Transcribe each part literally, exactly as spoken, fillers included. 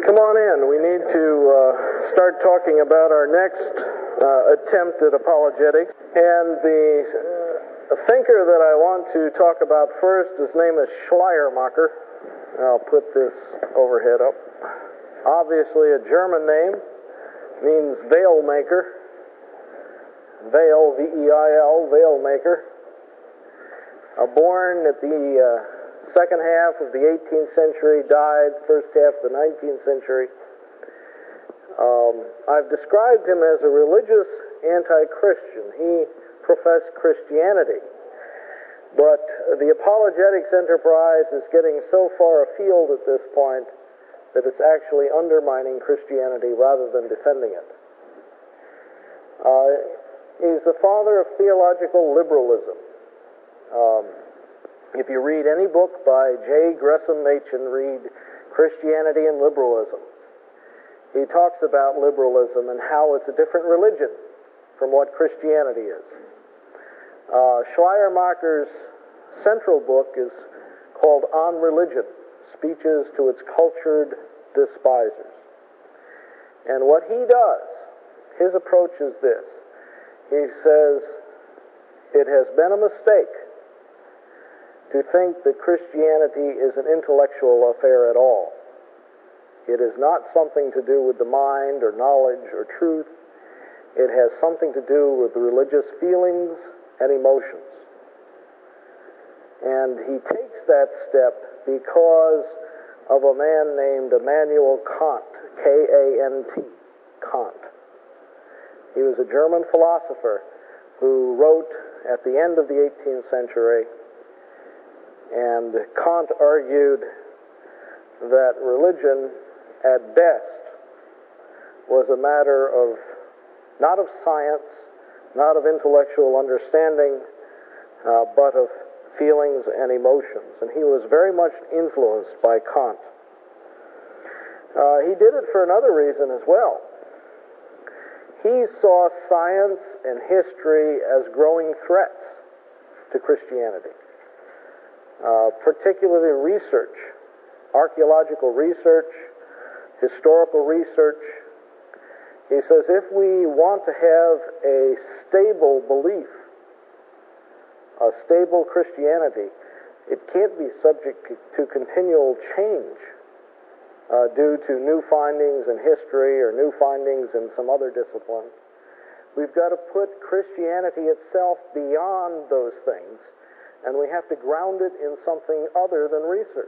Come on in. We need to uh, start talking about our next uh, attempt at apologetics. And the uh, thinker that I want to talk about first, his name is Schleiermacher. I'll put this overhead up. Obviously a German name, means veil maker. Veil, V E I L, veil maker. Uh, born at the uh, second half of the eighteenth century, died first half of the nineteenth century. Um, I've described him as a religious anti-Christian. He professed Christianity. But the apologetics enterprise is getting so far afield at this point that it's actually undermining Christianity rather than defending it. Uh, he's the father of theological liberalism. Um, If you read any book by J. Gresham Machen, read Christianity and Liberalism. He talks about liberalism and how it's a different religion from what Christianity is. Uh, Schleiermacher's central book is called On Religion, Speeches to Its Cultured Despisers. And what he does, his approach is this. He says, it has been a mistake to think that Christianity is an intellectual affair at all. It is not something to do with the mind or knowledge or truth. It has something to do with religious feelings and emotions. And he takes that step because of a man named Immanuel Kant, K A N T, Kant. He was a German philosopher who wrote at the end of the eighteenth century. And Kant argued that religion, at best, was a matter of, not of science, not of intellectual understanding, uh, but of feelings and emotions. And he was very much influenced by Kant. Uh, he did it for another reason as well. He saw science and history as growing threats to Christianity. Uh, particularly research, archaeological research, historical research. He says if we want to have a stable belief, a stable Christianity, it can't be subject to continual change uh, due to new findings in history or new findings in some other discipline. We've got to put Christianity itself beyond those things, and we have to ground it in something other than research.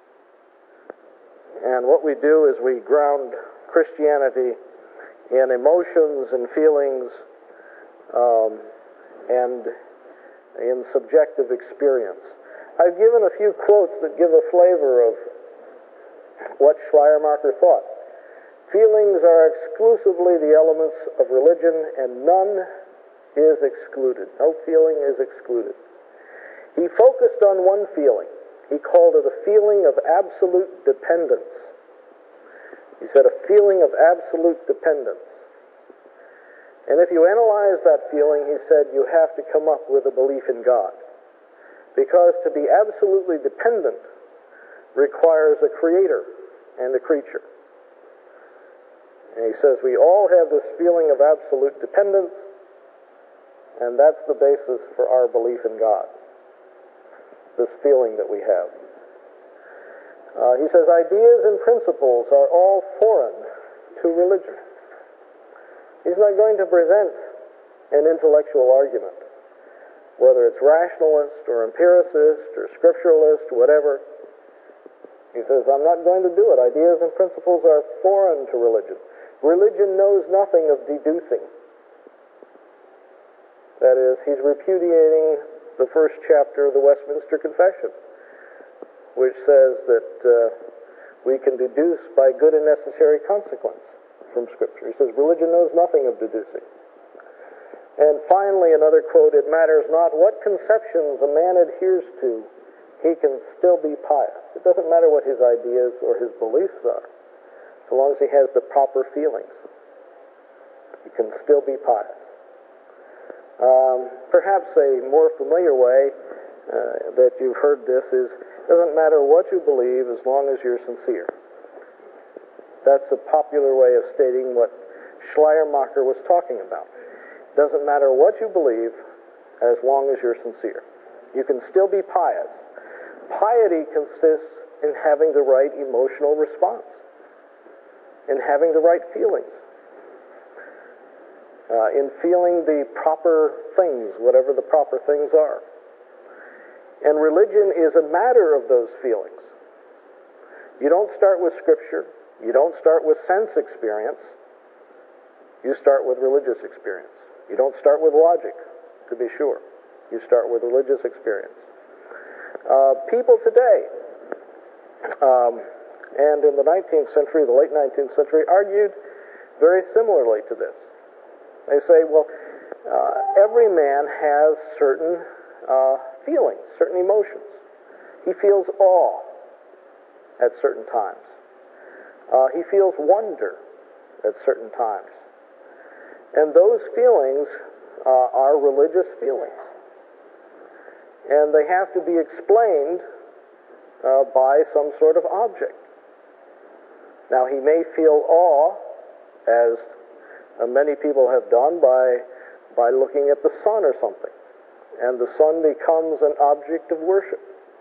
And what we do is we ground Christianity in emotions and feelings um, and in subjective experience. I've given a few quotes that give a flavor of what Schleiermacher thought. Feelings are exclusively the elements of religion, and none is excluded. No feeling is excluded. He focused on one feeling. He called it a feeling of absolute dependence. He said a feeling of absolute dependence. And if you analyze that feeling, he said, you have to come up with a belief in God. Because to be absolutely dependent requires a creator and a creature. And he says we all have this feeling of absolute dependence, and that's the basis for our belief in God. This feeling that we have. Uh, he says ideas and principles are all foreign to religion. He's not going to present an intellectual argument, whether it's rationalist or empiricist or scripturalist, whatever. He says, I'm not going to do it. Ideas and principles are foreign to religion. Religion knows nothing of deducing. That is, he's repudiating the first chapter of the Westminster Confession, which says that uh, we can deduce by good and necessary consequence from Scripture. He says religion knows nothing of deducing. And finally, another quote, it matters not what conceptions a man adheres to, he can still be pious. It doesn't matter what his ideas or his beliefs are, so long as he has the proper feelings. He can still be pious. Um, perhaps a more familiar way uh, that you've heard this is, it doesn't matter what you believe as long as you're sincere. That's a popular way of stating what Schleiermacher was talking about. It doesn't matter what you believe as long as you're sincere. You can still be pious. Piety consists in having the right emotional response, in having the right feelings, uh, in feeling the proper things, whatever the proper things are. And religion is a matter of those feelings. You don't start with Scripture. You don't start with sense experience. You start with religious experience. You don't start with logic, to be sure. You start with religious experience. Uh, people today, um, and in the nineteenth century, the late nineteenth century, argued very similarly to this. They say, well, uh, every man has certain uh, feelings, certain emotions. He feels awe at certain times. Uh, he feels wonder at certain times. And those feelings uh, are religious feelings. And they have to be explained uh, by some sort of object. Now, he may feel awe, as uh, many people have done, by, by looking at the sun or something. And the sun becomes an object of worship.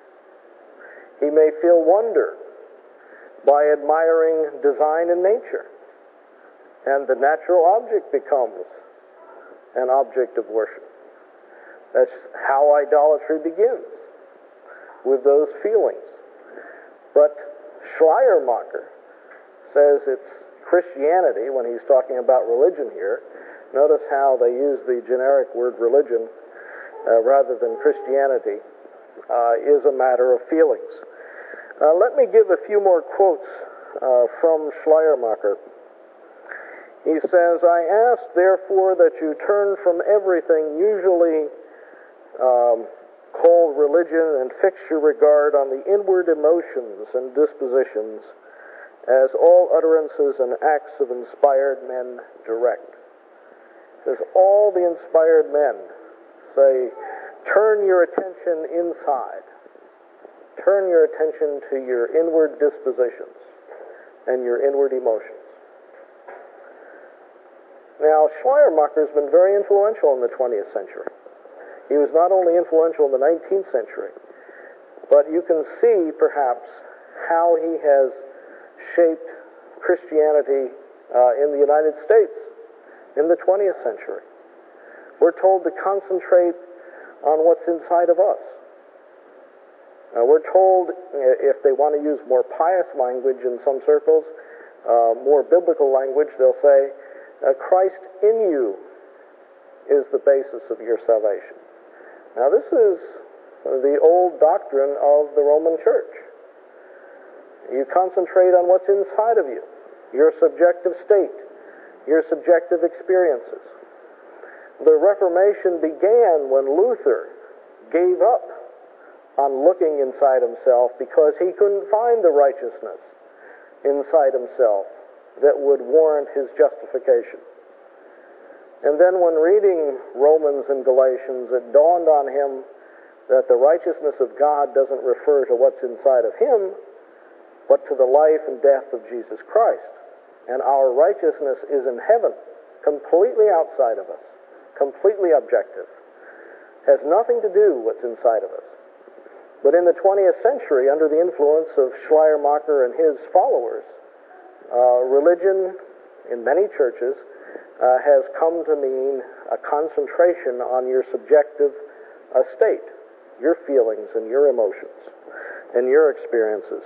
He may feel wonder by admiring design in nature. And the natural object becomes an object of worship. That's how idolatry begins, with those feelings. But Schleiermacher says it's Christianity, when he's talking about religion here. Notice how they use the generic word religion uh, rather than Christianity, uh, is a matter of feelings. Uh, let me give a few more quotes uh, from Schleiermacher. He says, I ask, therefore, that you turn from everything usually um, called religion and fix your regard on the inward emotions and dispositions as all utterances and acts of inspired men direct. He says, all the inspired men say, turn your attention inside. Turn your attention to your inward dispositions and your inward emotions. Now, Schleiermacher has been very influential in the twentieth century. He was not only influential in the nineteenth century, but you can see, perhaps, how he has shaped Christianity uh, in the United States in the twentieth century. We're told to concentrate on what's inside of us. Uh, we're told, if they want to use more pious language in some circles, uh, more biblical language, they'll say, uh, Christ in you is the basis of your salvation. Now, this is the old doctrine of the Roman Church. You concentrate on what's inside of you, your subjective state, your subjective experiences. The Reformation began when Luther gave up on looking inside himself because he couldn't find the righteousness inside himself that would warrant his justification. And then when reading Romans and Galatians, it dawned on him that the righteousness of God doesn't refer to what's inside of him, but to the life and death of Jesus Christ. And our righteousness is in heaven, completely outside of us, completely objective. Has nothing to do with what's inside of us. But in the twentieth century, under the influence of Schleiermacher and his followers, uh, religion in many churches uh, has come to mean a concentration on your subjective uh, state, your feelings and your emotions and your experiences.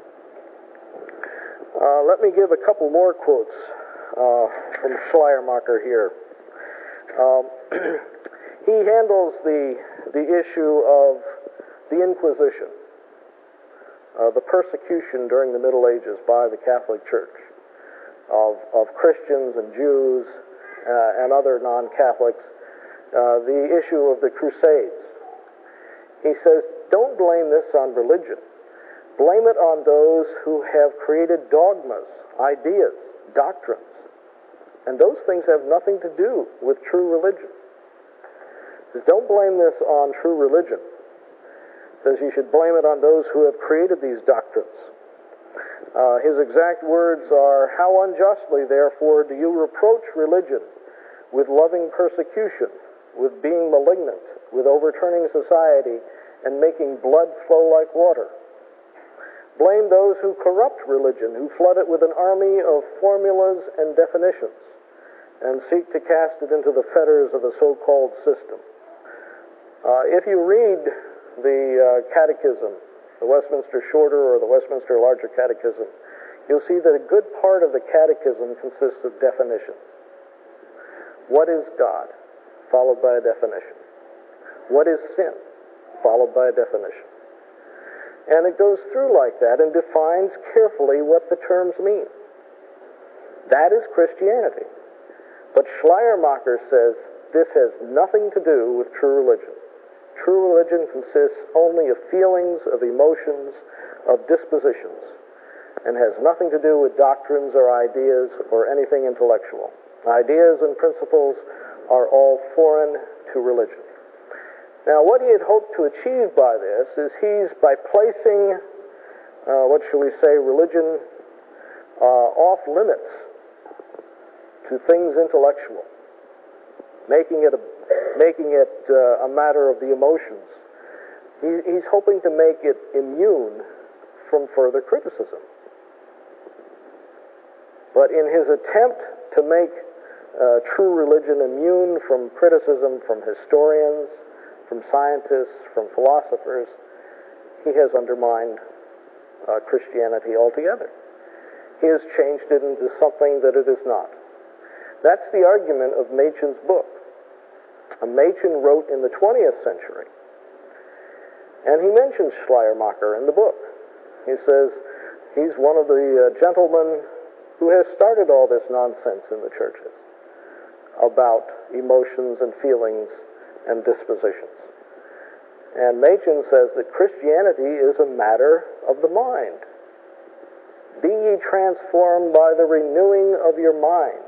Uh, let me give a couple more quotes uh, from Schleiermacher here. Um, he handles the the issue of the Inquisition, uh, the persecution during the Middle Ages by the Catholic Church of, of Christians and Jews uh, and other non-Catholics, uh, the issue of the Crusades. He says, don't blame this on religion. Blame it on those who have created dogmas, ideas, doctrines. And those things have nothing to do with true religion. He says, don't blame this on true religion. He says you should blame it on those who have created these doctrines. Uh, his exact words are, "How unjustly, therefore, do you reproach religion with loving persecution, with being malignant, with overturning society, and making blood flow like water? Blame those who corrupt religion, who flood it with an army of formulas and definitions, and seek to cast it into the fetters of a so-called system." Uh, if you read the uh, Catechism, the Westminster Shorter or the Westminster Larger Catechism, you'll see that a good part of the Catechism consists of definitions. What is God? Followed by a definition. What is sin? Followed by a definition. And it goes through like that and defines carefully what the terms mean. That is Christianity. But Schleiermacher says this has nothing to do with true religion. True religion consists only of feelings, of emotions, of dispositions, and has nothing to do with doctrines or ideas or anything intellectual. Ideas and principles are all foreign to religion. Now, what he had hoped to achieve by this is he's, by placing, uh, what shall we say, religion uh, off limits to things intellectual, making it a, making it uh, a matter of the emotions. He, he's hoping to make it immune from further criticism. But in his attempt to make uh, true religion immune from criticism from historians, from scientists, from philosophers, he has undermined uh, Christianity altogether. He has changed it into something that it is not. That's the argument of Machen's book. Uh, Machen wrote in the twentieth century, and he mentions Schleiermacher in the book. He says he's one of the uh, gentlemen who has started all this nonsense in the churches about emotions and feelings and dispositions. And Machen says that Christianity is a matter of the mind. Be ye transformed by the renewing of your mind.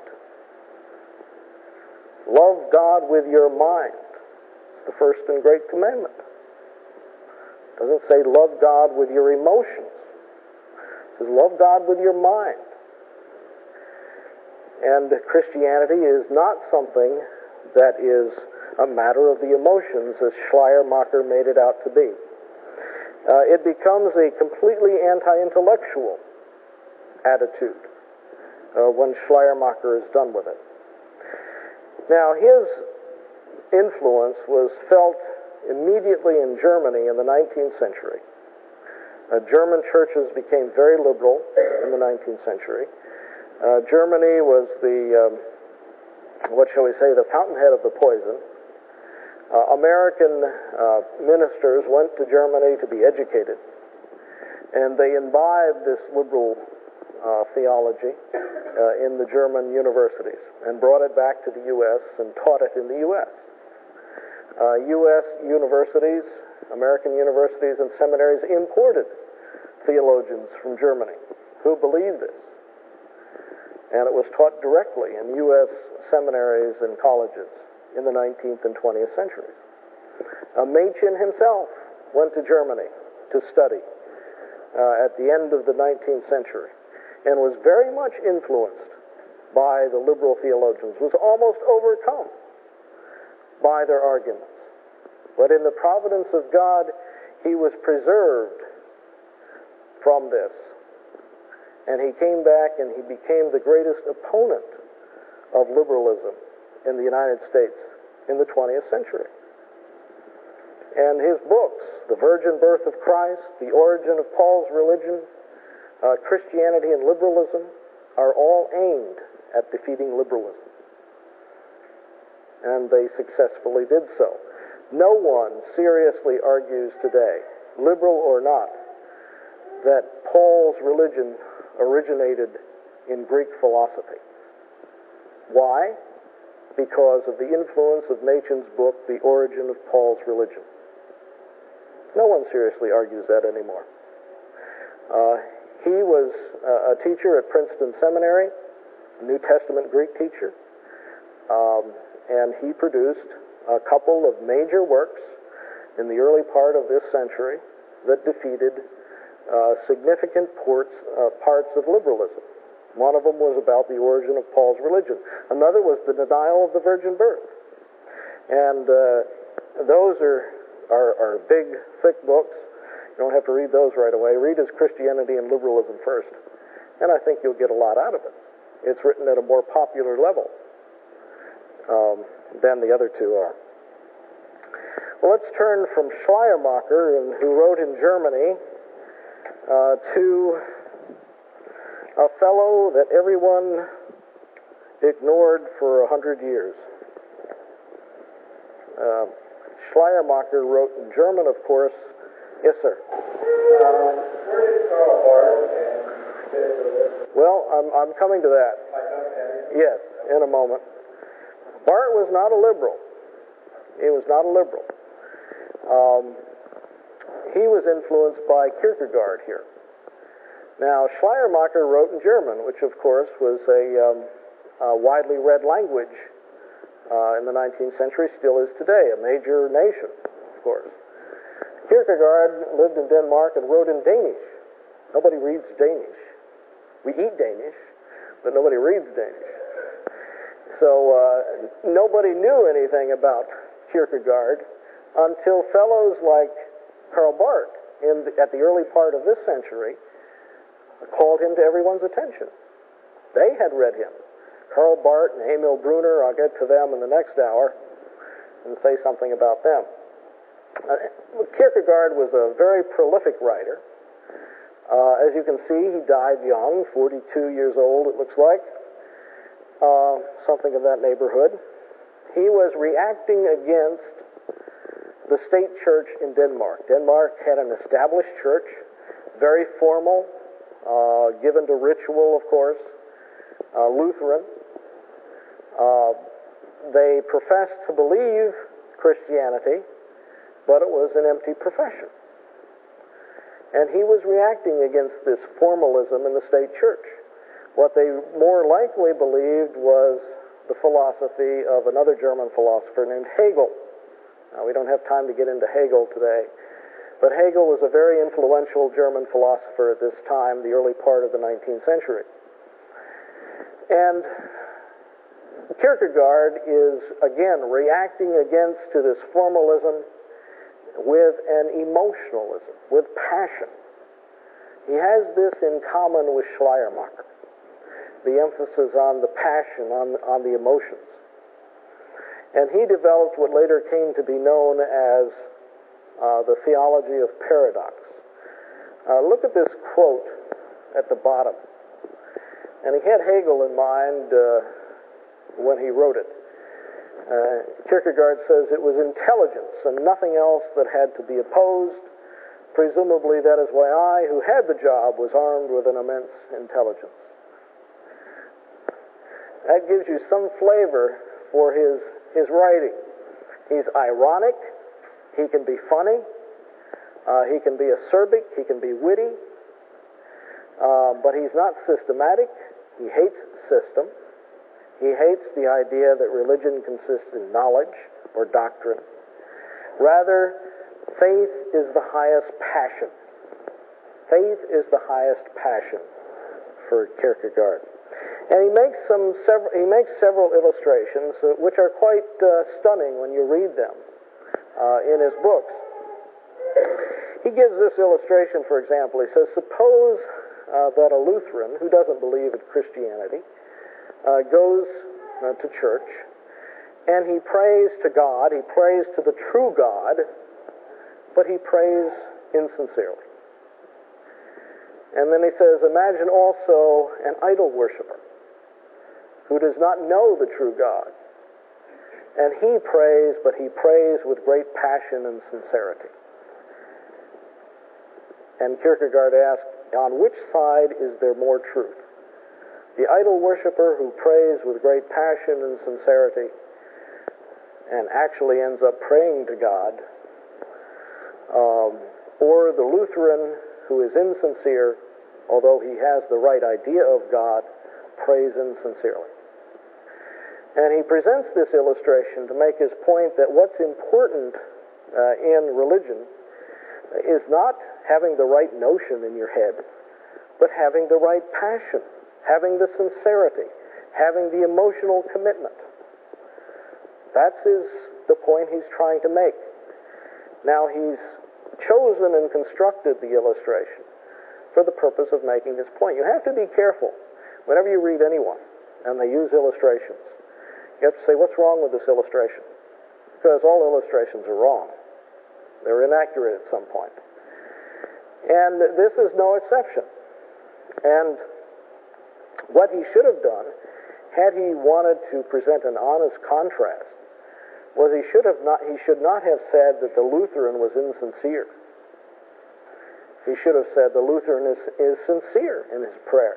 Love God with your mind. It's the first and great commandment. It doesn't say love God with your emotions. It says love God with your mind. And Christianity is not something that is a matter of the emotions, as Schleiermacher made it out to be. Uh, it becomes a completely anti-intellectual attitude uh, when Schleiermacher is done with it. Now, his influence was felt immediately in Germany in the nineteenth century. Uh, German churches became very liberal in the nineteenth century. Uh, Germany was the, um, what shall we say, the fountainhead of the poison. Uh, American uh, ministers went to Germany to be educated, and they imbibed this liberal uh, theology uh, in the German universities and brought it back to the U S and taught it in the U S Uh, U S universities, American universities and seminaries imported theologians from Germany who believed this. And it was taught directly in U S seminaries and colleges in the nineteenth and twentieth centuries. Uh, Machen himself went to Germany to study uh, at the end of the nineteenth century and was very much influenced by the liberal theologians, was almost overcome by their arguments. But in the providence of God, he was preserved from this. And he came back and he became the greatest opponent of liberalism in the United States in the twentieth century. And his books, The Virgin Birth of Christ, The Origin of Paul's Religion, uh, Christianity and Liberalism, are all aimed at defeating liberalism. And they successfully did so. No one seriously argues today, liberal or not, that Paul's religion originated in Greek philosophy. Why? Because of the influence of Machen's book, The Origin of Paul's Religion. No one seriously argues that anymore. Uh, he was uh, a teacher at Princeton Seminary, a New Testament Greek teacher, um, and he produced a couple of major works in the early part of this century that defeated uh, significant ports, uh, parts of liberalism. One of them was about the origin of Paul's religion. Another was the denial of the virgin birth. And uh, those are, are, are big, thick books. You don't have to read those right away. Read his Christianity and Liberalism first. And I think you'll get a lot out of it. It's written at a more popular level um, than the other two are. Well, let's turn from Schleiermacher, and, who wrote in Germany, uh, to a fellow that everyone ignored for a hundred years. Uh, Schleiermacher wrote in German, of course. Yes, sir. Um, where did Karl Barth and Well, I'm, I'm coming to that. Yes, in a moment. Barth was not a liberal. He was not a liberal. Um, he was influenced by Kierkegaard here. Now, Schleiermacher wrote in German, which of course was a, um, a widely read language uh, in the nineteenth century, still is today, a major nation, of course. Kierkegaard lived in Denmark and wrote in Danish. Nobody reads Danish. We eat Danish, but nobody reads Danish. So uh, nobody knew anything about Kierkegaard until fellows like Karl Barth in the, at the early part of this century called him to everyone's attention. They had read him. Karl Barth and Emil Brunner, I'll get to them in the next hour and say something about them. Uh, Kierkegaard was a very prolific writer. Uh, as you can see, he died young, forty-two years old it looks like, uh, something in that neighborhood. He was reacting against the state church in Denmark. Denmark had an established church, very formal, uh, given to ritual, of course, uh, Lutheran. Uh, they professed to believe Christianity, but it was an empty profession. And he was reacting against this formalism in the state church. What they more likely believed was the philosophy of another German philosopher named Hegel. Now, we don't have time to get into Hegel today, but Hegel was a very influential German philosopher at this time, the early part of the nineteenth century. And Kierkegaard is, again, reacting against to this formalism with an emotionalism, with passion. He has this in common with Schleiermacher, the emphasis on the passion, on, on the emotions. And he developed what later came to be known as uh, the theology of paradox. Uh, look at this quote at the bottom. And he had Hegel in mind uh, when he wrote it. Uh, Kierkegaard says it was intelligence and nothing else that had to be opposed. Presumably that is why I, who had the job, was armed with an immense intelligence. That gives you some flavor for his, his writing. He's ironic, he can be funny, uh, he can be acerbic, he can be witty, uh, but he's not systematic. He hates system. He hates the idea that religion consists in knowledge or doctrine. Rather, faith is the highest passion. Faith is the highest passion for Kierkegaard. And he makes some several, he makes several illustrations uh, which are quite uh, stunning when you read them uh, in his books. He gives this illustration, for example. He says, suppose uh, that a Lutheran who doesn't believe in Christianity Uh, goes uh, to church, and he prays to God, he prays to the true God, but he prays insincerely. And then he says, imagine also an idol worshiper who does not know the true God. And he prays, but he prays with great passion and sincerity. And Kierkegaard asked, on which side is there more truth? The idol worshiper who prays with great passion and sincerity and actually ends up praying to God, um, or the Lutheran who is insincere, although he has the right idea of God, prays insincerely. And he presents this illustration to make his point that what's important uh, in religion is not having the right notion in your head, but having the right passion, having the sincerity, having the emotional commitment. That's his, the point he's trying to make. Now, he's chosen and constructed the illustration for the purpose of making his point. You have to be careful whenever you read anyone and they use illustrations. You have to say, what's wrong with this illustration? Because all illustrations are wrong. They're inaccurate at some point. And this is no exception. And what he should have done, had he wanted to present an honest contrast, was he should have not he should not have said that the Lutheran was insincere. He should have said the Lutheran is, is sincere in his prayer.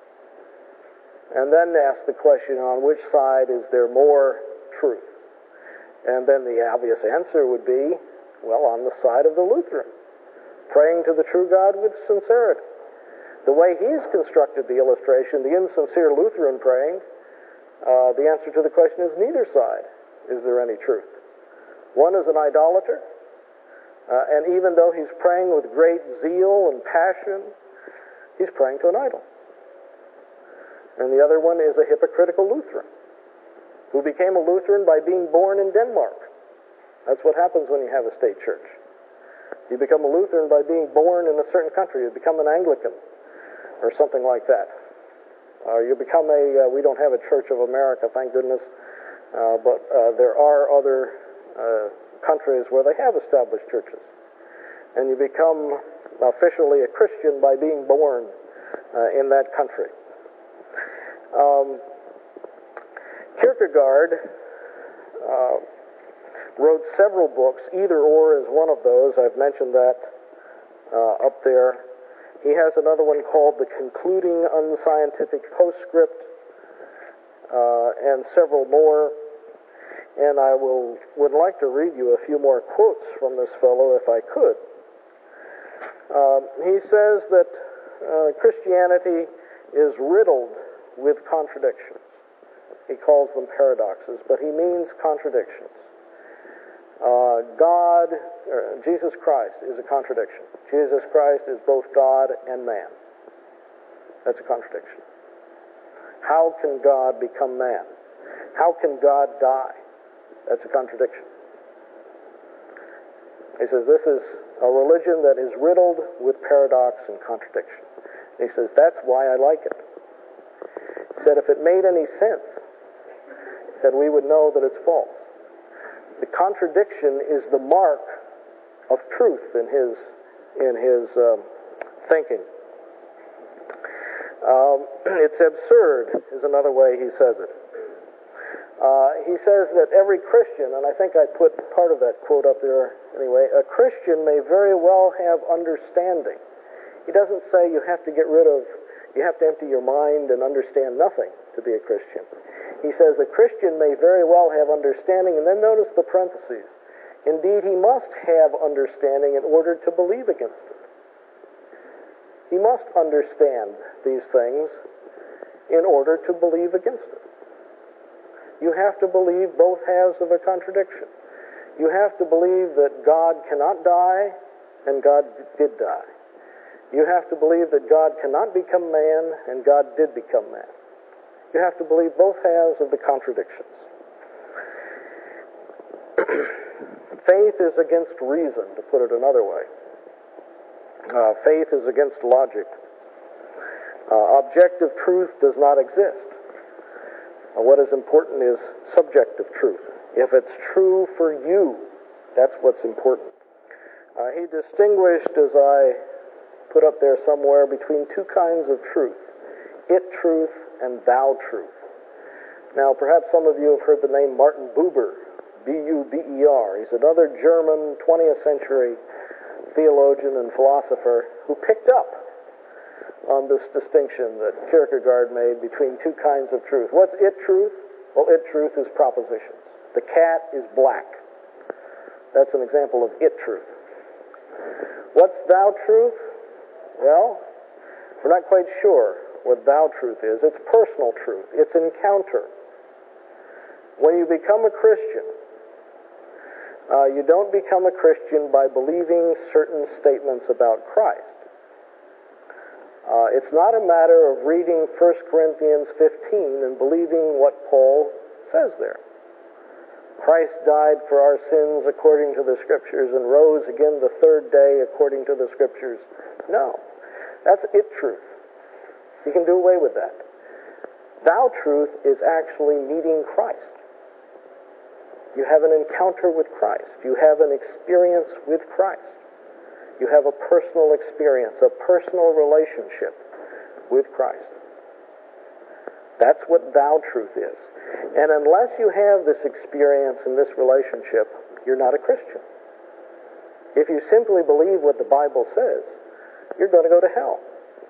And then ask the question, on which side is there more truth? And then the obvious answer would be, well, on the side of the Lutheran, praying to the true God with sincerity. The way he's constructed the illustration, the insincere Lutheran praying, uh, the answer to the question is neither side is there any truth. One is an idolater, uh, and even though he's praying with great zeal and passion, he's praying to an idol. And the other one is a hypocritical Lutheran, who became a Lutheran by being born in Denmark. That's what happens when you have a state church. You become a Lutheran by being born in a certain country. You become an Anglican, or something like that. Uh, you become a, uh, we don't have a Church of America, thank goodness, uh, but uh, there are other uh, countries where they have established churches. And you become officially a Christian by being born uh, in that country. Um, Kierkegaard uh, wrote several books. Either Or is one of those. I've mentioned that uh, up there. He has another one called The Concluding Unscientific Postscript, uh, and several more. And I will would like to read you a few more quotes from this fellow if I could. Um, he says that uh, Christianity is riddled with contradictions. He calls them paradoxes, but he means contradictions. Uh, God, or Jesus Christ is a contradiction. Jesus Christ is both God and man. That's a contradiction. How can God become man? How can God die? That's a contradiction. He says this is a religion that is riddled with paradox and contradiction. And he says that's why I like it. He said if it made any sense, he said we would know that it's false. The contradiction is the mark of truth in his in his um, thinking. Um, it's absurd is another way he says it. Uh, he says that every Christian, and I think I put part of that quote up there anyway, a Christian may very well have understanding. He doesn't say you have to get rid of, you have to empty your mind and understand nothing to be a Christian. He says a Christian may very well have understanding, and then notice the parentheses. Indeed, he must have understanding in order to believe against it. He must understand these things in order to believe against it. You have to believe both halves of a contradiction. You have to believe that God cannot die and God did die. You have to believe that God cannot become man and God did become man. You have to believe both halves of the contradictions. Faith is against reason, to put it another way. Uh, faith is against logic. Uh, objective truth does not exist. Uh, what is important is subjective truth. If it's true for you, that's what's important. Uh, he distinguished, as I put up there somewhere, between two kinds of truth. It truth and thou truth. Now, perhaps some of you have heard the name Martin Buber, B U B E R. He's another German twentieth century theologian and philosopher who picked up on this distinction that Kierkegaard made between two kinds of truth. What's it truth? Well, it truth is propositions. The cat is black. That's an example of it truth. What's thou truth? Well, we're not quite sure what thou truth is. It's personal truth. It's encounter. When you become a Christian, Uh, you don't become a Christian by believing certain statements about Christ. Uh, it's not a matter of reading First Corinthians fifteen and believing what Paul says there. Christ died for our sins according to the Scriptures and rose again the third day according to the Scriptures. No, that's it truth. You can do away with that. Thou truth is actually meeting Christ. You have an encounter with Christ. You have an experience with Christ. You have a personal experience, a personal relationship with Christ. That's what thou truth is. And unless you have this experience and this relationship, you're not a Christian. If you simply believe what the Bible says, you're going to go to hell.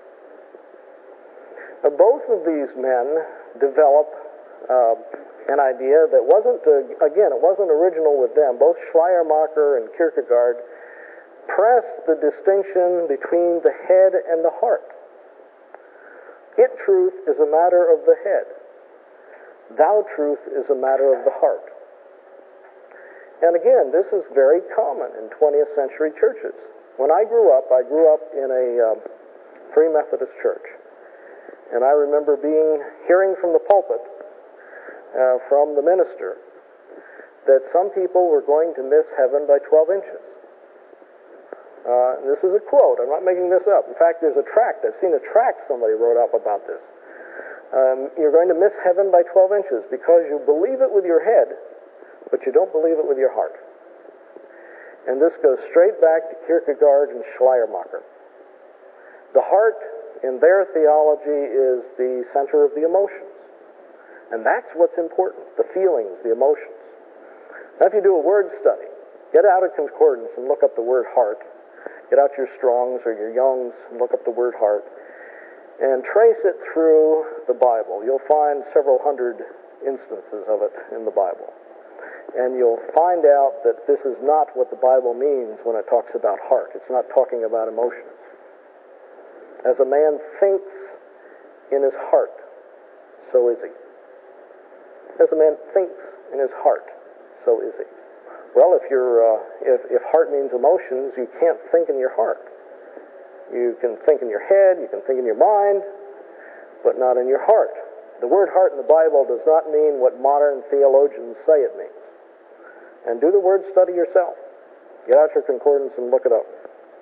Now, both of these men develop uh, an idea that wasn't, uh, again, it wasn't original with them. Both Schleiermacher and Kierkegaard pressed the distinction between the head and the heart. It truth is a matter of the head. Thou truth is a matter of the heart. And again, this is very common in twentieth century churches. When I grew up, I grew up in a uh, Free Methodist church. And I remember being, hearing from the pulpit, uh, from the minister, that some people were going to miss heaven by twelve inches. Uh, this is a quote. I'm not making this up. In fact, there's a tract. I've seen a tract somebody wrote up about this. Um, you're going to miss heaven by twelve inches because you believe it with your head, but you don't believe it with your heart. And this goes straight back to Kierkegaard and Schleiermacher. The heart, in their theology, is the center of the emotions. And that's what's important, the feelings, the emotions. Now, if you do a word study, get out a concordance and look up the word heart. Get out your Strongs or your Youngs and look up the word heart. And trace it through the Bible. You'll find several hundred instances of it in the Bible. And you'll find out that this is not what the Bible means when it talks about heart. It's not talking about emotions. As a man thinks in his heart, so is he. As a man thinks in his heart, so is he. Well, if you're uh, if, if heart means emotions, you can't think in your heart. You can think in your head, you can think in your mind, but not in your heart. The word heart in the Bible does not mean what modern theologians say it means. And do the word study yourself. Get out your concordance and look it up.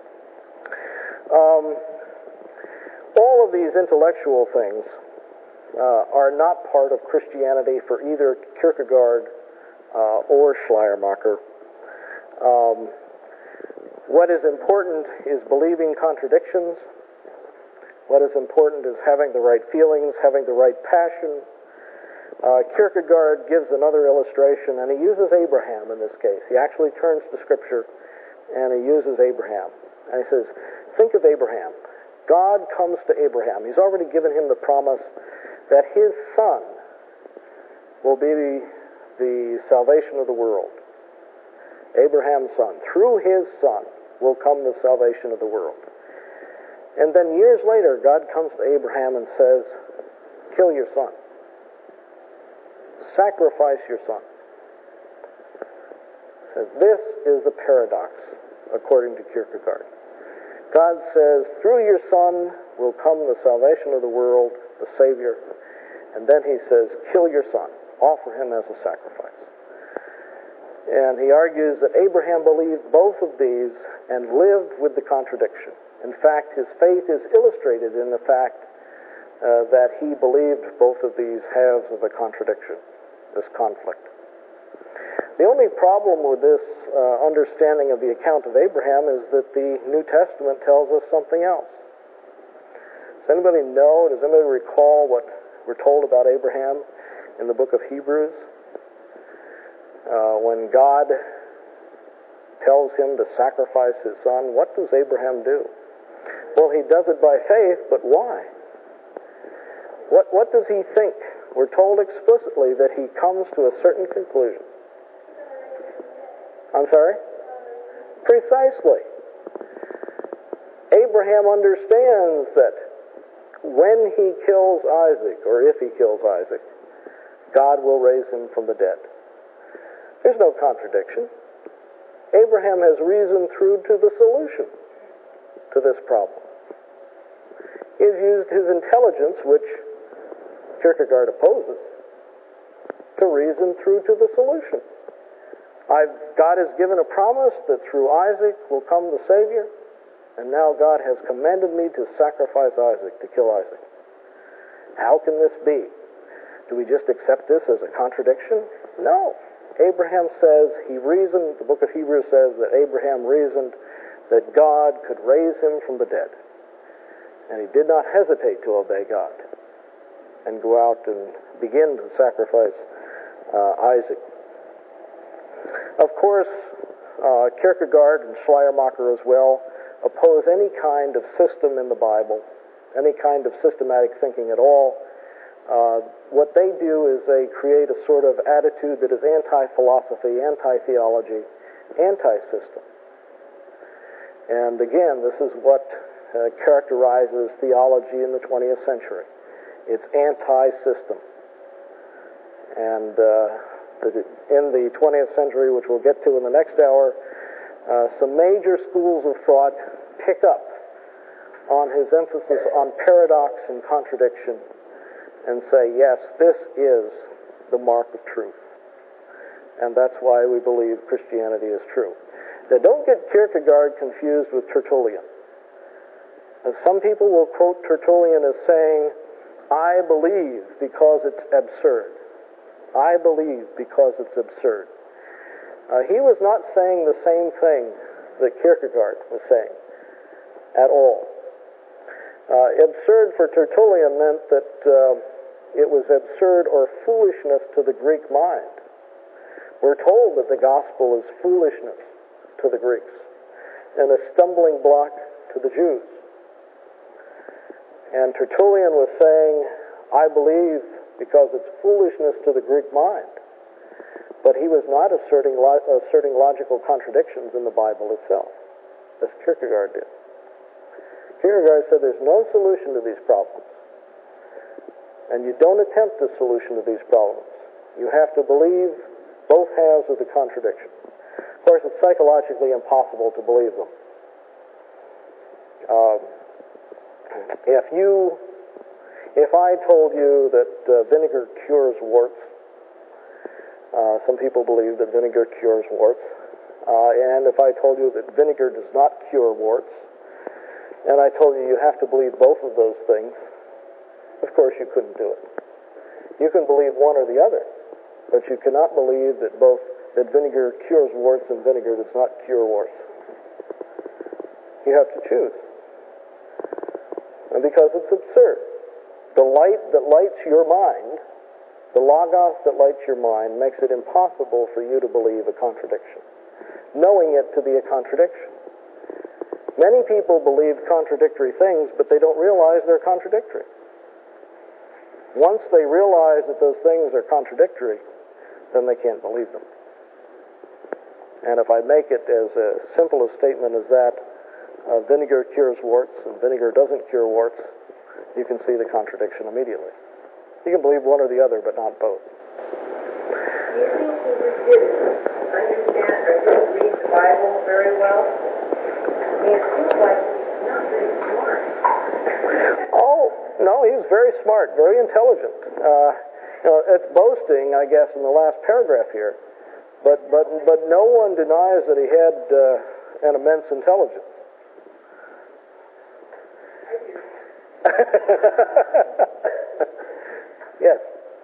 Um, all of these intellectual things uh, are not part of Christianity for either Kierkegaard uh, or Schleiermacher. Um, what is important is believing contradictions. What is important is having the right feelings, having the right passion. Uh, Kierkegaard gives another illustration, and he uses Abraham in this case. He actually turns to Scripture, and he uses Abraham. And he says, think of Abraham. God comes to Abraham. He's already given him the promise that his son will be the, the salvation of the world. Abraham's son. Through his son will come the salvation of the world. And then years later, God comes to Abraham and says, kill your son. Sacrifice your son. So this is a paradox, according to Kierkegaard. God says, through your son will come the salvation of the world, the Savior. And then he says, kill your son. Offer him as a sacrifice. And he argues that Abraham believed both of these and lived with the contradiction. In fact, his faith is illustrated in the fact uh, that he believed both of these halves of a contradiction, this conflict. The only problem with this uh, understanding of the account of Abraham is that the New Testament tells us something else. Does anybody know, does anybody recall what we're told about Abraham in the book of Hebrews? Uh, when God tells him to sacrifice his son, what does Abraham do? Well, he does it by faith, but why? What, what does he think? We're told explicitly that he comes to a certain conclusion. I'm sorry? Precisely. Abraham understands that when he kills Isaac, or if he kills Isaac, God will raise him from the dead. There's no contradiction. Abraham has reasoned through to the solution to this problem. He has used his intelligence, which Kierkegaard opposes, to reason through to the solution. I've, God has given a promise that through Isaac will come the Savior, and now God has commanded me to sacrifice Isaac, to kill Isaac. How can this be? Do we just accept this as a contradiction? No. Abraham says, he reasoned, the book of Hebrews says that Abraham reasoned that God could raise him from the dead. And he did not hesitate to obey God and go out and begin to sacrifice uh, Isaac. Of course, uh, Kierkegaard and Schleiermacher as well oppose any kind of system in the Bible, any kind of systematic thinking at all. Uh, what they do is they create a sort of attitude that is anti-philosophy, anti-theology, anti-system. And again, this is what uh, characterizes theology in the twentieth century. It's anti-system. And uh, the, in the twentieth century, which we'll get to in the next hour, uh, some major schools of thought pick up on his emphasis on paradox and contradiction and say, yes, this is the mark of truth. And that's why we believe Christianity is true. Now, don't get Kierkegaard confused with Tertullian. And some people will quote Tertullian as saying, I believe because it's absurd. I believe because it's absurd. Uh, he was not saying the same thing that Kierkegaard was saying at all. Uh, absurd for Tertullian meant that uh, it was absurd or foolishness to the Greek mind. We're told that the gospel is foolishness to the Greeks and a stumbling block to the Jews. And Tertullian was saying, I believe because it's foolishness to the Greek mind. But he was not asserting, lo- asserting logical contradictions in the Bible itself, as Kierkegaard did. Kierkegaard said there's no solution to these problems. And you don't attempt a solution to these problems. You have to believe both halves of the contradiction. Of course, it's psychologically impossible to believe them. Uh, if you, if I told you that uh, vinegar cures warts, uh, some people believe that vinegar cures warts, uh, and if I told you that vinegar does not cure warts, and I told you you have to believe both of those things, of course you couldn't do it. You can believe one or the other, but you cannot believe that both that vinegar cures warts and vinegar does not cure warts. You have to choose. And because it's absurd. The light that lights your mind, the logos that lights your mind, makes it impossible for you to believe a contradiction, knowing it to be a contradiction. Many people believe contradictory things, but they don't realize they're contradictory. Once they realize that those things are contradictory, then they can't believe them. And if I make it as a simple a statement as that, uh, vinegar cures warts and vinegar doesn't cure warts, you can see the contradiction immediately. You can believe one or the other, but not both. Do you think he just didn't understand or didn't read the Bible very well? I mean, it seems like he's not very smart. Oh, no, he's very smart, very intelligent. Uh, you know, it's boasting, I guess, in the last paragraph here. But but but no one denies that he had uh, an immense intelligence. Yes.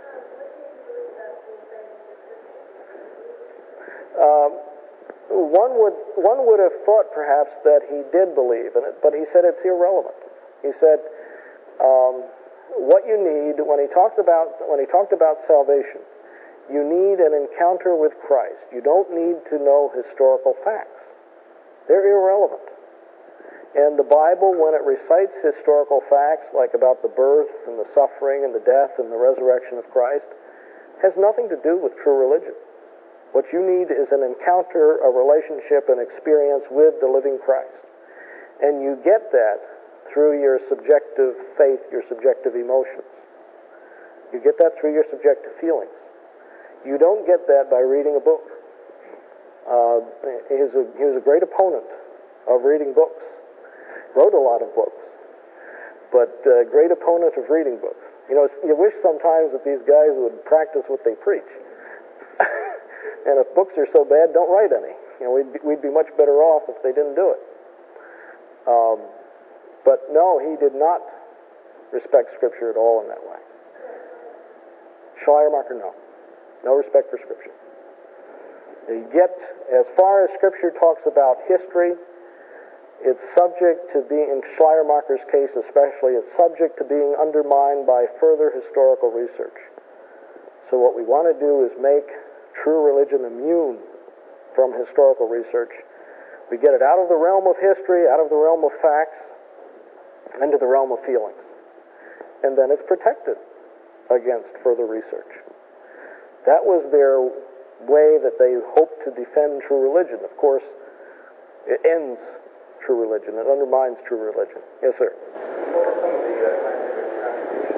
Um, one would one would have thought perhaps that he did believe in it, but he said it's irrelevant. He said um, what you need when he talked about when he talked about salvation, you need an encounter with Christ. You don't need to know historical facts. They're irrelevant. And the Bible, when it recites historical facts, like about the birth and the suffering and the death and the resurrection of Christ, has nothing to do with true religion. What you need is an encounter, a relationship, an experience with the living Christ. And you get that through your subjective faith, your subjective emotions. You get that through your subjective feelings. You don't get that by reading a book. Uh, he, was a, he was a great opponent of reading books. Wrote a lot of books, but uh, great opponent of reading books. You know, you wish sometimes that these guys would practice what they preach. And if books are so bad, don't write any. You know, we'd be, we'd be much better off if they didn't do it. Um, but no, he did not respect Scripture at all in that way. Schleiermacher, no. No respect for Scripture. Yet, as far as Scripture talks about history, it's subject to being, in Schleiermacher's case especially, it's subject to being undermined by further historical research. So what we want to do is make true religion immune from historical research. We get it out of the realm of history, out of the realm of facts, into the realm of feelings. And then it's protected against further research. That was their way that they hoped to defend true religion. Of course, it ends true religion. It undermines true religion. Yes, sir? What are some of the uh, scientific contributions?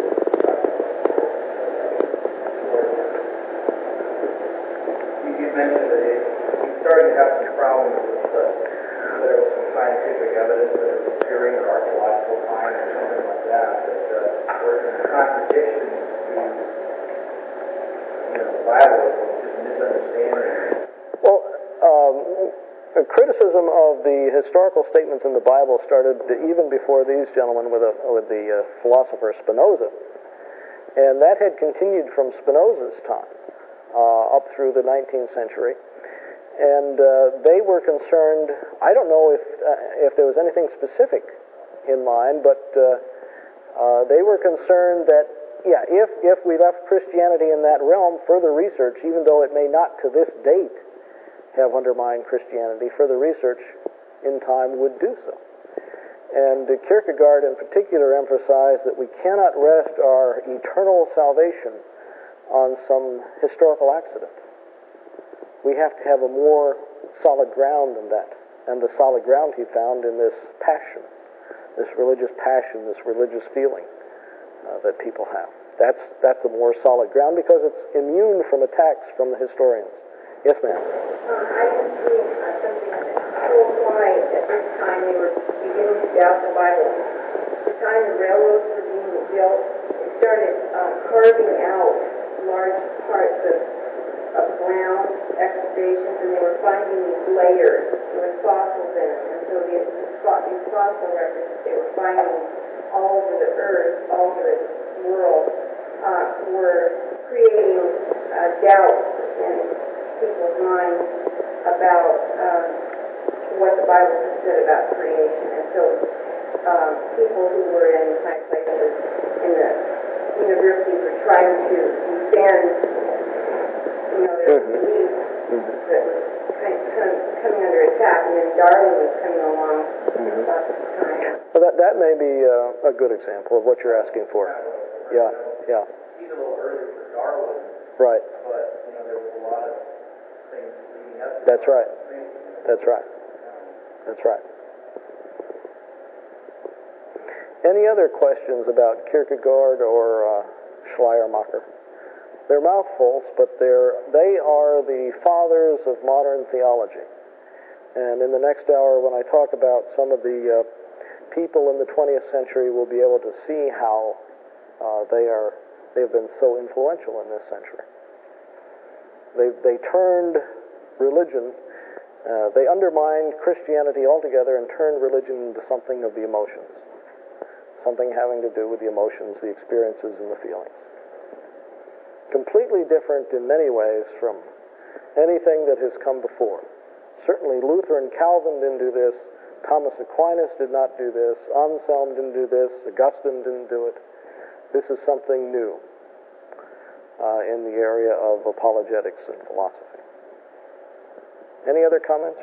You mentioned that it, you started to have some problems with uh, that there was some scientific evidence that it was appearing or archaeological finds or something like that that uh, were in contradiction to you know, the Bible, just misunderstanding. Well, um, a criticism of the historical statements in the Bible started even before these gentlemen with, a, with the uh, philosopher Spinoza. And that had continued from Spinoza's time uh, up through the nineteenth century. And uh, they were concerned, I don't know if, uh, if there was anything specific in mind, but uh, uh, they were concerned that, yeah, if, if we left Christianity in that realm, further research, even though it may not to this date have undermined Christianity, further research in time would do so. And uh, Kierkegaard in particular emphasized that we cannot rest our eternal salvation on some historical accident. We have to have a more solid ground than that. And the solid ground he found in this passion, this religious passion, this religious feeling uh, that people have. That's that's a more solid ground because it's immune from attacks from the historians. Yes, ma'am? Um, I was reading uh, something that so why at this time they were beginning to doubt the Bible. At the time the railroads were being built, they started uh, carving out large parts of, of ground, excavations, and they were finding these layers with fossils in them. And so the, the, these fossil records that they were finding all over the earth, all over the world, uh, were creating uh, doubt in people's minds about um, what the Bible said about creation. And so um, people who were in high places in the universities were trying to defend, you know, their Mm-hmm. beliefs Mm-hmm. that was kind of come, coming under attack. And then Darwin was coming along Mm-hmm. about this time. Well, that, that may be uh, a good example of what you're asking for. Yeah, yeah. He's a little early for Darwin, Right. but you know there was a lot of things leading up to That's right. Darwin. That's right. That's right. Any other questions about Kierkegaard or uh, Schleiermacher? They're mouthfuls, but they're, they are the fathers of modern theology. And in the next hour, when I talk about some of the uh, people in the twentieth century, we'll be able to see how uh, they are, they have been so influential in this century. They, they turned religion, uh, they undermined Christianity altogether and turned religion into something of the emotions. Something having to do with the emotions, the experiences, and the feelings. Completely different in many ways from anything that has come before. Certainly Luther and Calvin didn't do this. Thomas Aquinas did not do this. Anselm didn't do this. Augustine didn't do it. This is something new uh, in the area of apologetics and philosophy. Any other comments?